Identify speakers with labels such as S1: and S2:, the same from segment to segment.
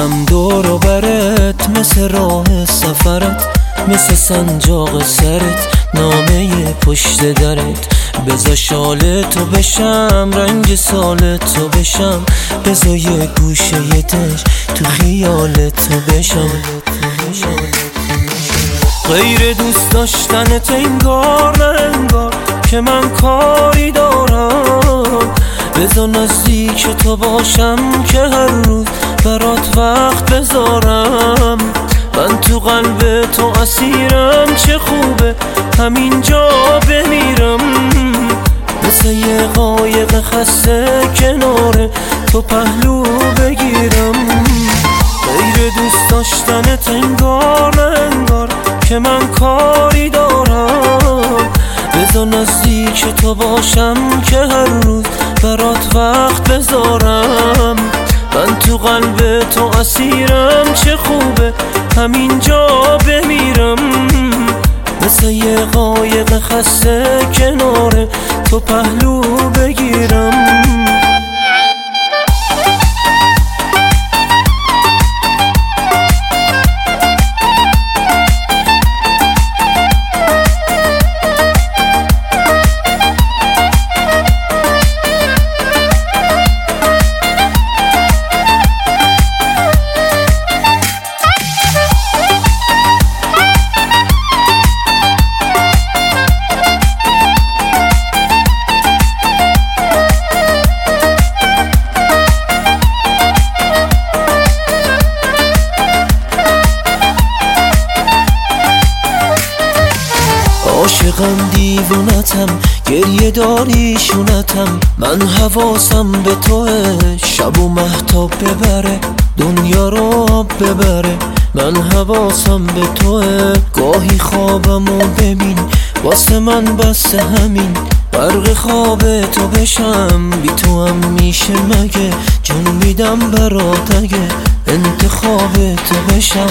S1: میگردم دور و برت، مثل راه سفرت، مثل سنجاق سرت، نامه پشت درت. بذار شال تو بشم، رنگ سال تو بشم، بذار یه گوشه یه دش تو خیال تو بشم. غیر دوست داشتنت انگار نه انگار که من کاری دارم. بذار نزدیک تو باشم که هر روز برات وقت بذارم. من تو قلب تو اسیرم، چه خوبه همینجا بمیرم. مثل یه قایق خسته کنار تو پهلو بگیرم. غیر دوست داشتنت انگار نه انگار که من کاری دارم. بذار نزدیک تو باشم که هر روز برات وقت بذارم. من تو قلب تو اسیرم، چه خوبه همینجا بمیرم. مثل یه قایق خسته کنار تو پهلو بگیرم. عاشقم دیوونتم، گریه داری شونتم. من حواسم به توه، شب و مهتاب ببره، دنیا رو آب ببره. من حواسم به توه، گاهی خوابمو ببین، واسه من بس همین. غرق خواب تو بشم، بی تو هم میشه مگه؟ جون میدم برات اگه انتخاب تو بشم.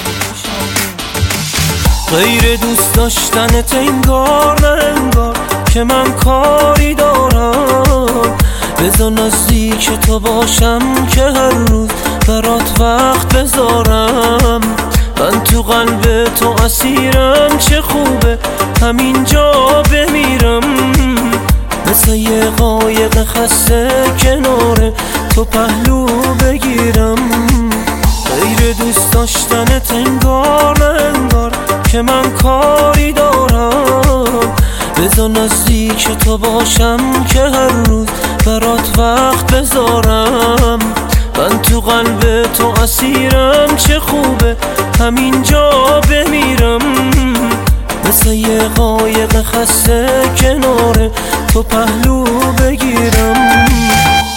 S1: غیر دوست داشتنت انگار نه انگار که من کاری دارم. بذار نزدیک تو باشم که هر روز برات وقت بذارم. من تو قلب تو اسیرم، چه خوبه همینجا بمیرم. مثل یه قایق خسته کنار تو پهلو بگیرم. غیر دوست داشتنت انگار نه انگار که من کاری دارم. بذار نزدیک تو باشم که هر روز برات وقت بذارم. من تو قلب تو اسیرم، چه خوبه همینجا بمیرم. مثل یه قایق خسته کنار تو پهلو بگیرم.